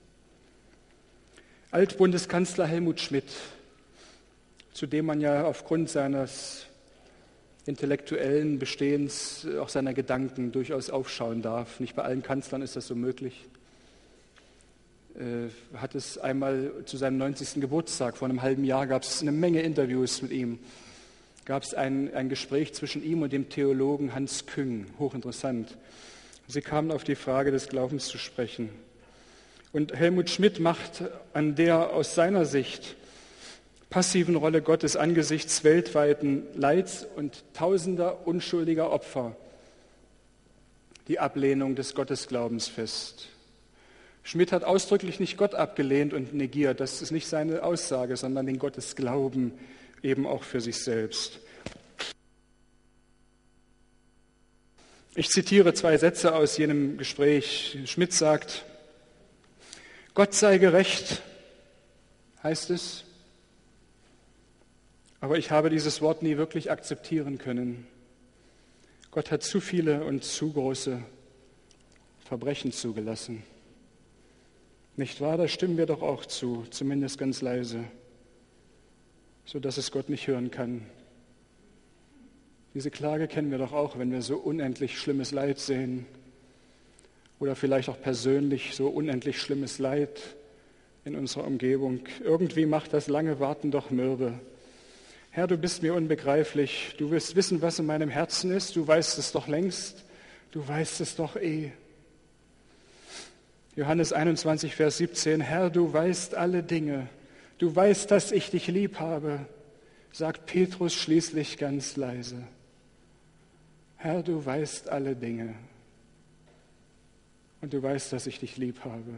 A: Altbundeskanzler Helmut Schmidt, zu dem man ja aufgrund seines intellektuellen Bestehens, auch seiner Gedanken durchaus aufschauen darf. Nicht bei allen Kanzlern ist das so möglich. Hat es einmal zu seinem neunzigsten Geburtstag, vor einem halben Jahr, gab es eine Menge Interviews mit ihm. Gab es ein, ein Gespräch zwischen ihm und dem Theologen Hans Küng, hochinteressant. Sie kamen auf die Frage des Glaubens zu sprechen. Und Helmut Schmidt macht an der aus seiner Sicht passiven Rolle Gottes angesichts weltweiten Leids und tausender unschuldiger Opfer die Ablehnung des Gottesglaubens fest. Schmidt hat ausdrücklich nicht Gott abgelehnt und negiert. Das ist nicht seine Aussage, sondern den Gottesglauben eben auch für sich selbst. Ich zitiere zwei Sätze aus jenem Gespräch. Schmidt sagt, Gott sei gerecht, heißt es, aber ich habe dieses Wort nie wirklich akzeptieren können. Gott hat zu viele und zu große Verbrechen zugelassen. Nicht wahr? Da stimmen wir doch auch zu, zumindest ganz leise, sodass es Gott nicht hören kann. Diese Klage kennen wir doch auch, wenn wir so unendlich schlimmes Leid sehen oder vielleicht auch persönlich so unendlich schlimmes Leid in unserer Umgebung. Irgendwie macht das lange Warten doch mürbe. Herr, du bist mir unbegreiflich. Du wirst wissen, was in meinem Herzen ist. Du weißt es doch längst. Du weißt es doch eh. Johannes einundzwanzig, Vers siebzehn, Herr, du weißt alle Dinge, du weißt, dass ich dich lieb habe, sagt Petrus schließlich ganz leise. Herr, du weißt alle Dinge und du weißt, dass ich dich lieb habe.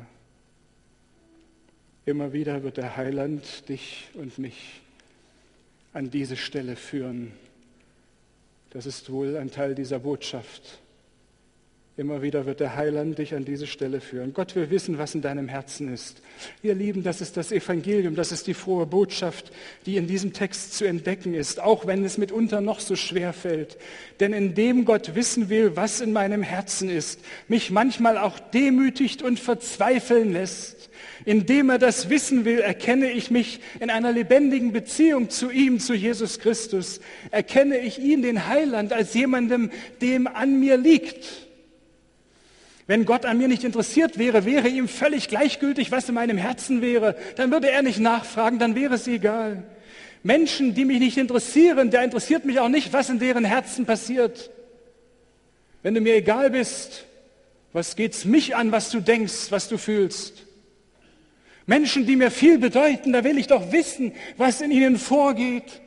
A: Immer wieder wird der Heiland dich und mich an diese Stelle führen. Das ist wohl ein Teil dieser Botschaft. Immer wieder wird der Heiland dich an diese Stelle führen. Gott will wissen, was in deinem Herzen ist. Ihr Lieben, das ist das Evangelium, das ist die frohe Botschaft, die in diesem Text zu entdecken ist, auch wenn es mitunter noch so schwer fällt. Denn indem Gott wissen will, was in meinem Herzen ist, mich manchmal auch demütigt und verzweifeln lässt, indem er das wissen will, erkenne ich mich in einer lebendigen Beziehung zu ihm, zu Jesus Christus, erkenne ich ihn, den Heiland, als jemandem, dem an mir liegt. Wenn Gott an mir nicht interessiert wäre, wäre ihm völlig gleichgültig, was in meinem Herzen wäre. Dann würde er nicht nachfragen, dann wäre es egal. Menschen, die mich nicht interessieren, der interessiert mich auch nicht, was in deren Herzen passiert. Wenn du mir egal bist, was geht's mich an, was du denkst, was du fühlst? Menschen, die mir viel bedeuten, da will ich doch wissen, was in ihnen vorgeht.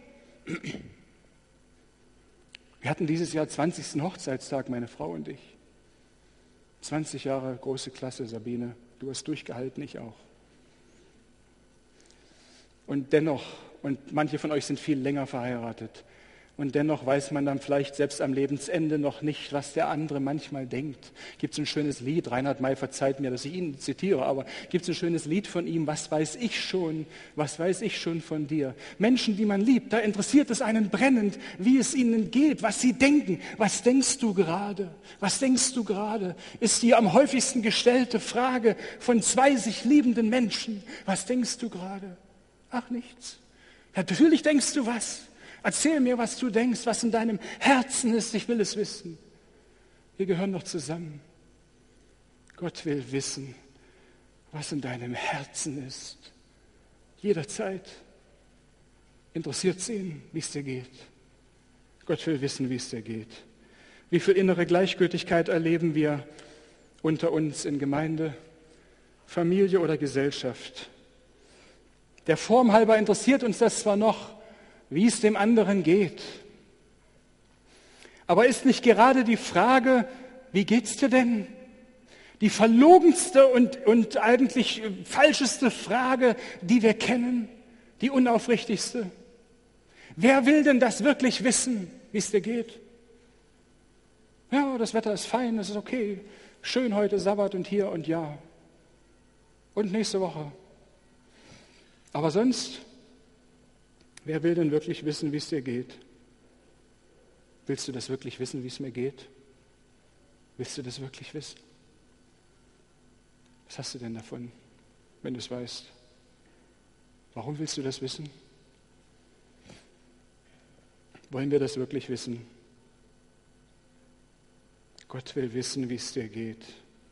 A: Wir hatten dieses Jahr zwanzigsten Hochzeitstag, meine Frau und ich. zwanzig Jahre, große Klasse, Sabine. Du hast durchgehalten, ich auch. Und dennoch, und manche von euch sind viel länger verheiratet, und dennoch weiß man dann vielleicht selbst am Lebensende noch nicht, was der andere manchmal denkt. Gibt es ein schönes Lied, Reinhard May verzeiht mir, dass ich ihn zitiere, aber gibt es ein schönes Lied von ihm, was weiß ich schon, was weiß ich schon von dir. Menschen, die man liebt, da interessiert es einen brennend, wie es ihnen geht, was sie denken. Was denkst du gerade? Was denkst du gerade? Ist die am häufigsten gestellte Frage von zwei sich liebenden Menschen. Was denkst du gerade? Ach, nichts. Natürlich denkst du was. Erzähl mir, was du denkst, was in deinem Herzen ist. Ich will es wissen. Wir gehören doch zusammen. Gott will wissen, was in deinem Herzen ist. Jederzeit interessiert es ihn, wie es dir geht. Gott will wissen, wie es dir geht. Wie viel innere Gleichgültigkeit erleben wir unter uns in Gemeinde, Familie oder Gesellschaft? Der Form halber interessiert uns das zwar noch, wie es dem anderen geht. Aber ist nicht gerade die Frage, wie geht's dir denn? Die verlogenste und, und eigentlich falscheste Frage, die wir kennen, die unaufrichtigste. Wer will denn das wirklich wissen, wie es dir geht? Ja, das Wetter ist fein, es ist okay. Schön heute Sabbat und hier und ja. Und nächste Woche. Aber sonst, wer will denn wirklich wissen, wie es dir geht? Willst du das wirklich wissen, wie es mir geht? Willst du das wirklich wissen? Was hast du denn davon, wenn du es weißt? Warum willst du das wissen? Wollen wir das wirklich wissen? Gott will wissen, wie es dir geht.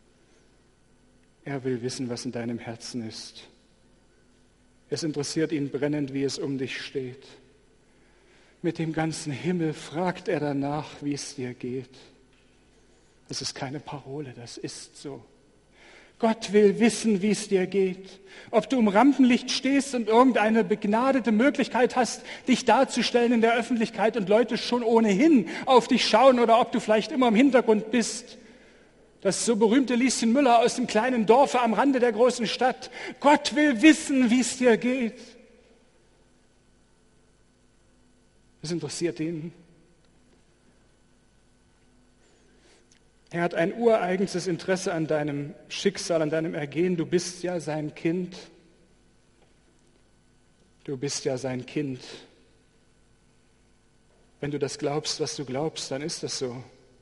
A: Er will wissen, was in deinem Herzen ist. Es interessiert ihn brennend, wie es um dich steht. Mit dem ganzen Himmel fragt er danach, wie es dir geht. Das ist keine Parole, das ist so. Gott will wissen, wie es dir geht. Ob du im Rampenlicht stehst und irgendeine begnadete Möglichkeit hast, dich darzustellen in der Öffentlichkeit und Leute schon ohnehin auf dich schauen oder ob du vielleicht immer im Hintergrund bist. Das so berühmte Lieschen Müller aus dem kleinen Dorfe am Rande der großen Stadt. Gott will wissen, wie es dir geht. Das interessiert ihn. Er hat ein ureigenstes Interesse an deinem Schicksal, an deinem Ergehen. Du bist ja sein Kind. Du bist ja sein Kind. Wenn du das glaubst, was du glaubst, dann ist das so.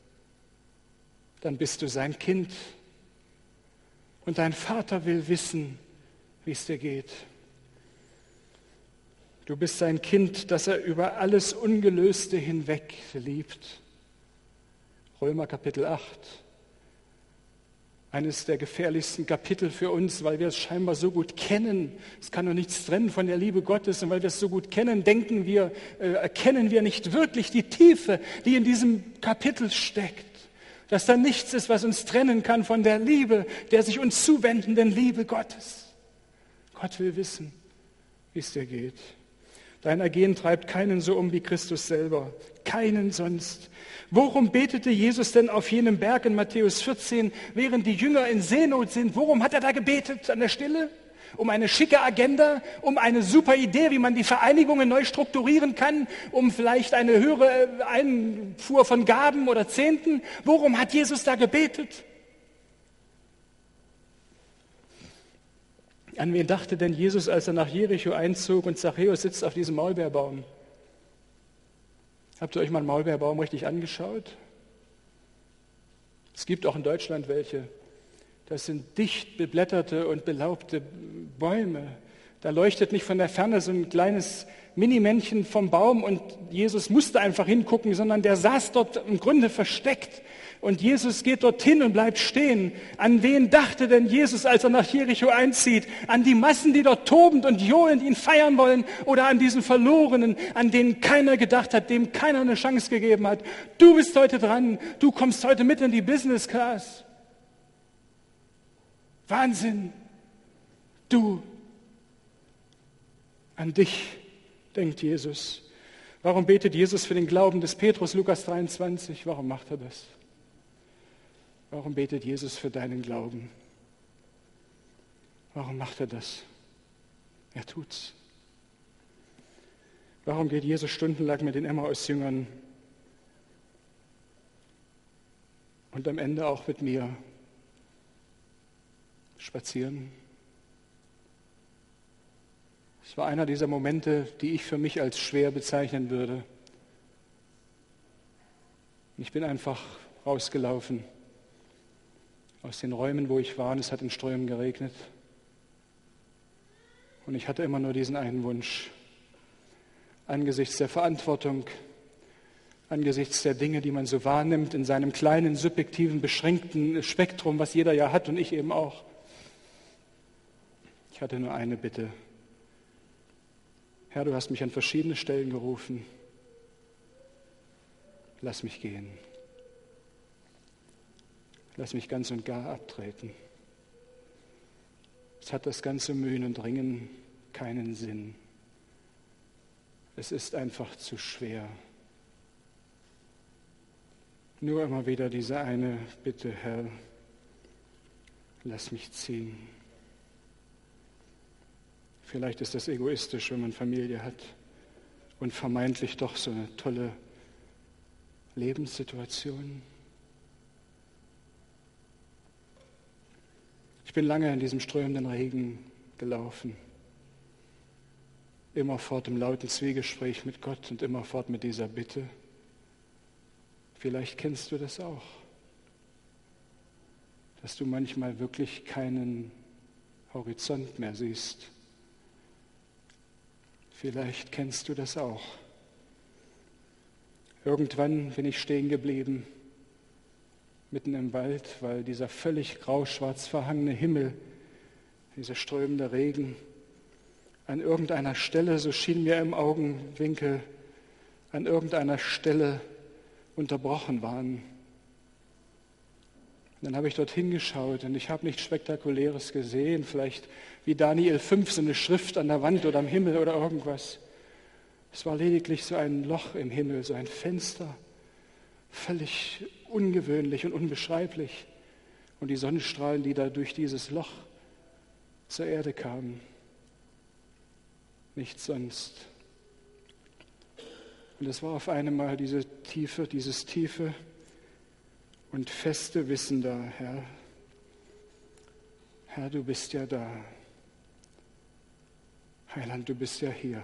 A: Dann bist du sein Kind. Und dein Vater will wissen, wie es dir geht. Du bist sein Kind, das er über alles Ungelöste hinweg liebt. Römer Kapitel acht. Eines der gefährlichsten Kapitel für uns, weil wir es scheinbar so gut kennen. Es kann doch nichts trennen von der Liebe Gottes. Und weil wir es so gut kennen, denken wir, äh, erkennen wir nicht wirklich die Tiefe, die in diesem Kapitel steckt. Dass da nichts ist, was uns trennen kann von der Liebe, der sich uns zuwendenden Liebe Gottes. Gott will wissen, wie es dir geht. Dein Ergehen treibt keinen so um wie Christus selber. Keinen sonst. Worum betete Jesus denn auf jenem Berg in Matthäus vierzehn, während die Jünger in Seenot sind? Worum hat er da gebetet an der Stille? Um eine schicke Agenda, um eine super Idee, wie man die Vereinigungen neu strukturieren kann, um vielleicht eine höhere Einfuhr von Gaben oder Zehnten? Worum hat Jesus da gebetet? An wen dachte denn Jesus, als er nach Jericho einzog und Zachäus sitzt auf diesem Maulbeerbaum? Habt ihr euch mal einen Maulbeerbaum richtig angeschaut? Es gibt auch in Deutschland welche. Das sind dicht beblätterte und belaubte Bäume. Da leuchtet nicht von der Ferne so ein kleines Minimännchen vom Baum und Jesus musste einfach hingucken, sondern der saß dort im Grunde versteckt. Und Jesus geht dorthin und bleibt stehen. An wen dachte denn Jesus, als er nach Jericho einzieht? An die Massen, die dort tobend und johlend ihn feiern wollen? Oder an diesen Verlorenen, an denen keiner gedacht hat, dem keiner eine Chance gegeben hat? Du bist heute dran. Du kommst heute mit in die Business Class. Wahnsinn. Du. An dich denkt Jesus. Warum betet Jesus für den Glauben des Petrus, Lukas dreiundzwanzig? Warum macht er das? Warum betet Jesus für deinen Glauben? Warum macht er das? Er tut's. Warum geht Jesus stundenlang mit den Emmaus-Jüngern und am Ende auch mit mir spazieren? Es war einer dieser Momente, die ich für mich als schwer bezeichnen würde. Ich bin einfach rausgelaufen aus den Räumen, wo ich war, und es hat in Strömen geregnet. Und ich hatte immer nur diesen einen Wunsch, angesichts der Verantwortung, angesichts der Dinge, die man so wahrnimmt, in seinem kleinen, subjektiven, beschränkten Spektrum, was jeder ja hat und ich eben auch. Ich hatte nur eine Bitte. Herr, du hast mich an verschiedene Stellen gerufen. Lass mich gehen. Lass mich ganz und gar abtreten. Es hat das ganze Mühen und Ringen keinen Sinn. Es ist einfach zu schwer. Nur immer wieder diese eine Bitte, Herr, lass mich ziehen. Vielleicht ist das egoistisch, wenn man Familie hat und vermeintlich doch so eine tolle Lebenssituation. Ich bin lange in diesem strömenden Regen gelaufen, immerfort im lauten Zwiegespräch mit Gott und immerfort mit dieser Bitte. Vielleicht kennst du das auch, dass du manchmal wirklich keinen Horizont mehr siehst. Vielleicht kennst du das auch. Irgendwann bin ich stehen geblieben, mitten im Wald, weil dieser völlig grau-schwarz verhangene Himmel, dieser strömende Regen, an irgendeiner Stelle, so schien mir im Augenwinkel, an irgendeiner Stelle unterbrochen waren. Und dann habe ich dorthin geschaut und ich habe nichts Spektakuläres gesehen, vielleicht wie Daniel fünf, so eine Schrift an der Wand oder am Himmel oder irgendwas. Es war lediglich so ein Loch im Himmel, so ein Fenster, völlig ungewöhnlich und unbeschreiblich. Und die Sonnenstrahlen, die da durch dieses Loch zur Erde kamen. Nichts sonst. Und es war auf einmal diese Tiefe, dieses tiefe und feste Wissen da, Herr. Herr, du bist ja da. Heiland, du bist ja hier.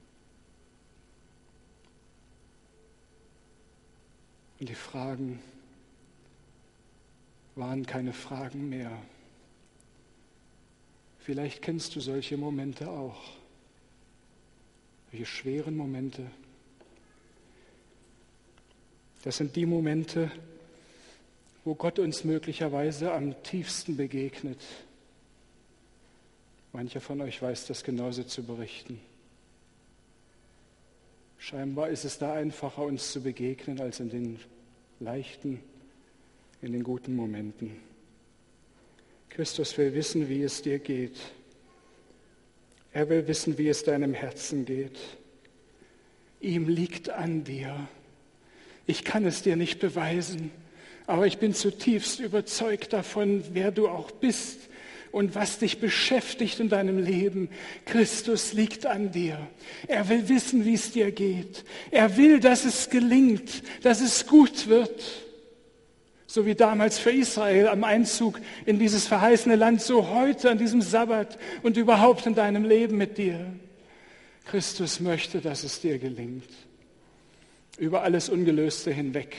A: Und die Fragen waren keine Fragen mehr. Vielleicht kennst du solche Momente auch. Solche schweren Momente. Das sind die Momente, wo Gott uns möglicherweise am tiefsten begegnet. Mancher von euch weiß das genauso zu berichten. Scheinbar ist es da einfacher, uns zu begegnen, als in den leichten, in den guten Momenten. Christus will wissen, wie es dir geht. Er will wissen, wie es deinem Herzen geht. Ihm liegt an dir. Ich kann es dir nicht beweisen, aber ich bin zutiefst überzeugt davon, wer du auch bist und was dich beschäftigt in deinem Leben. Christus liegt an dir. Er will wissen, wie es dir geht. Er will, dass es gelingt, dass es gut wird. So wie damals für Israel am Einzug in dieses verheißene Land, so heute an diesem Sabbat und überhaupt in deinem Leben mit dir. Christus möchte, dass es dir gelingt. Über alles Ungelöste hinweg.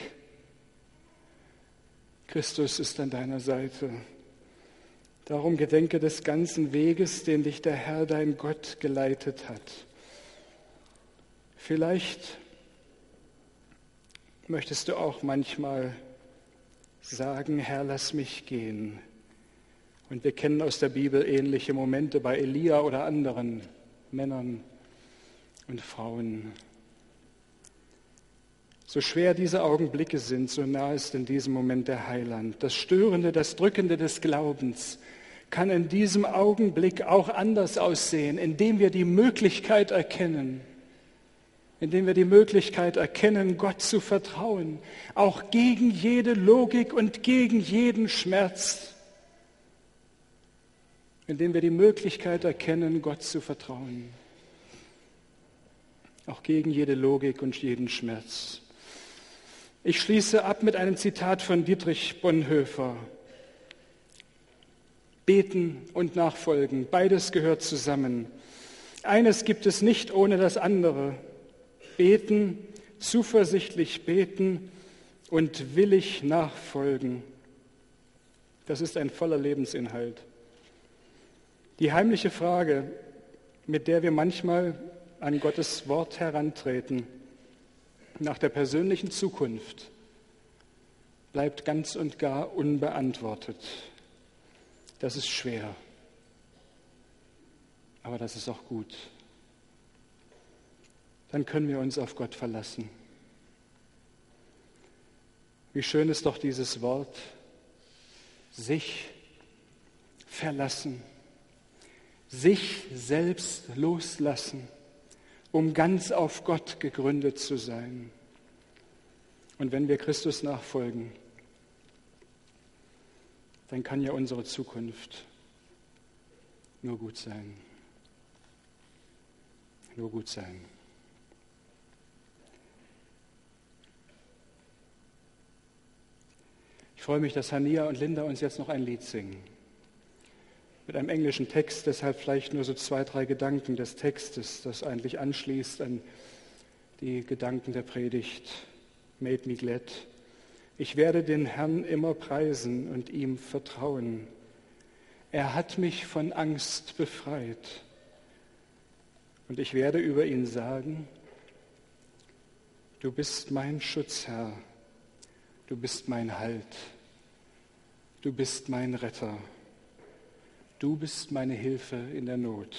A: Christus ist an deiner Seite. Darum gedenke des ganzen Weges, den dich der Herr, dein Gott, geleitet hat. Vielleicht möchtest du auch manchmal sagen, Herr, lass mich gehen. Und wir kennen aus der Bibel ähnliche Momente bei Elia oder anderen Männern und Frauen. So schwer diese Augenblicke sind, so nah ist in diesem Moment der Heiland. Das Störende, das Drückende des Glaubens kann in diesem Augenblick auch anders aussehen, indem wir die Möglichkeit erkennen, indem wir die Möglichkeit erkennen, Gott zu vertrauen, auch gegen jede Logik und gegen jeden Schmerz, indem wir die Möglichkeit erkennen, Gott zu vertrauen, auch gegen jede Logik und jeden Schmerz. Ich schließe ab mit einem Zitat von Dietrich Bonhoeffer. Beten und Nachfolgen, beides gehört zusammen. Eines gibt es nicht ohne das andere. Beten, zuversichtlich beten und willig nachfolgen. Das ist ein voller Lebensinhalt. Die heimliche Frage, mit der wir manchmal an Gottes Wort herantreten, nach der persönlichen Zukunft, bleibt ganz und gar unbeantwortet. Das ist schwer, aber das ist auch gut. Dann können wir uns auf Gott verlassen. Wie schön ist doch dieses Wort, sich verlassen, sich selbst loslassen, um ganz auf Gott gegründet zu sein. Und wenn wir Christus nachfolgen, dann kann ja unsere Zukunft nur gut sein. Nur gut sein. Ich freue mich, dass Hania und Linda uns jetzt noch ein Lied singen. Mit einem englischen Text, deshalb vielleicht nur so zwei, drei Gedanken des Textes, das eigentlich anschließt an die Gedanken der Predigt. Made me glad. Ich werde den Herrn immer preisen und ihm vertrauen. Er hat mich von Angst befreit. Und ich werde über ihn sagen, du bist mein Schutzherr, du bist mein Halt, du bist mein Retter. Du bist meine Hilfe in der Not.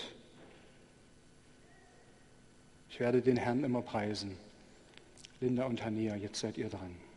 A: Ich werde den Herrn immer preisen. Linda und Hania, jetzt seid ihr dran.